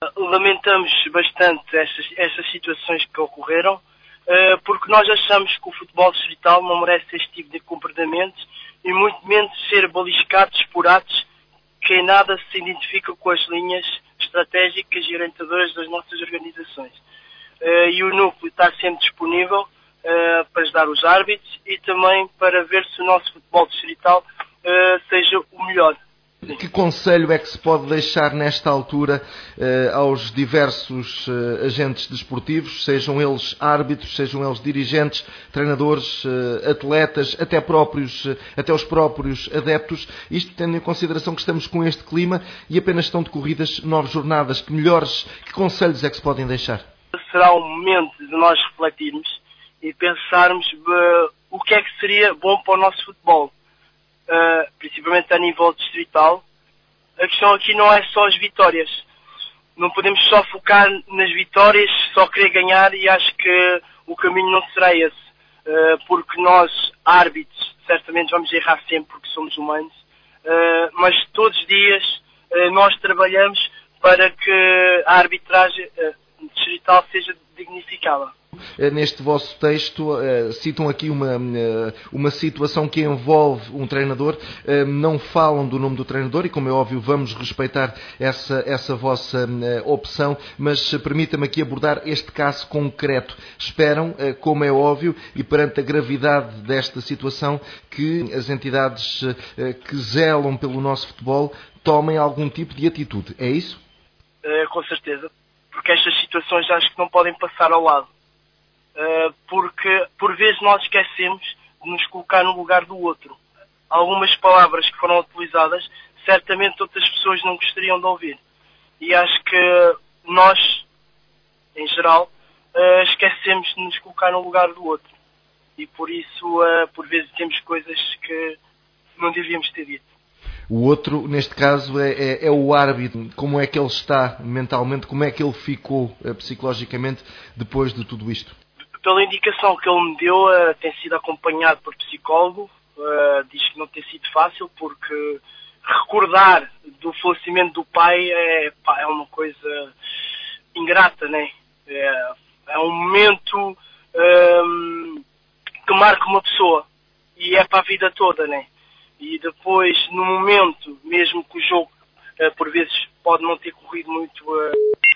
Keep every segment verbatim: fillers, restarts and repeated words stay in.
Lamentamos bastante estas, estas situações que ocorreram, uh, porque nós achamos que o futebol distrital não merece este tipo de comportamentos e muito menos ser beliscados por atos que em nada se identificam com as linhas estratégicas e orientadoras das nossas organizações. Uh, e o núcleo está sempre disponível uh, para ajudar os árbitros e também para ver se o nosso futebol distrital uh, seja o melhor. Que conselho é que se pode deixar nesta altura eh, aos diversos eh, agentes desportivos, sejam eles árbitros, sejam eles dirigentes, treinadores, eh, atletas, até, próprios, eh, até os próprios adeptos, isto tendo em consideração que estamos com este clima e apenas estão decorridas nove jornadas, que melhores, que conselhos é que se podem deixar? Será um momento de nós refletirmos e pensarmos uh, o que é que seria bom para o nosso futebol. Uh, principalmente a nível distrital. A questão aqui não é só as vitórias. Não podemos só focar nas vitórias, só querer ganhar, e acho que o caminho não será esse. Uh, porque nós, árbitros, certamente vamos errar sempre porque somos humanos, uh, mas todos os dias uh, nós trabalhamos para que a arbitragem uh, distrital seja dignificada. Neste vosso texto uh, citam aqui uma, uh, uma situação que envolve um treinador, uh, não falam do nome do treinador e, como é óbvio, vamos respeitar essa, essa vossa uh, opção, mas uh, permita-me aqui abordar este caso concreto. Esperam, uh, como é óbvio, e perante a gravidade desta situação, que as entidades uh, que zelam pelo nosso futebol tomem algum tipo de atitude. É isso? Uh, com certeza, porque estas situações acho que não podem passar ao lado. Uh, porque por vezes nós esquecemos de nos colocar no lugar do outro. Algumas palavras que foram utilizadas, certamente outras pessoas não gostariam de ouvir. E acho que nós, em geral, uh, esquecemos de nos colocar no lugar do outro. E por isso, uh, por vezes, temos coisas que não devíamos ter dito. O outro, neste caso, é, é, é o árbitro. Como é que ele está mentalmente? Como é que ele ficou uh, psicologicamente depois de tudo isto? Pela indicação que ele me deu, uh, tem sido acompanhado por psicólogo. Uh, diz que não tem sido fácil, porque recordar do falecimento do pai é, pá, é uma coisa ingrata, né? É, é um momento um, que marca uma pessoa e é para a vida toda, né? E depois, no momento, mesmo que o jogo uh, por vezes pode não ter corrido muito, uh,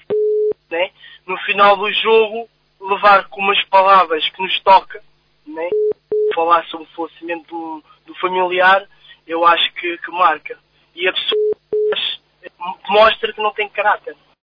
né? No final do jogo, levar com umas palavras que nos toca, né? Falar sobre o falecimento do, do familiar, eu acho que, que marca. E a pessoa mostra que não tem caráter.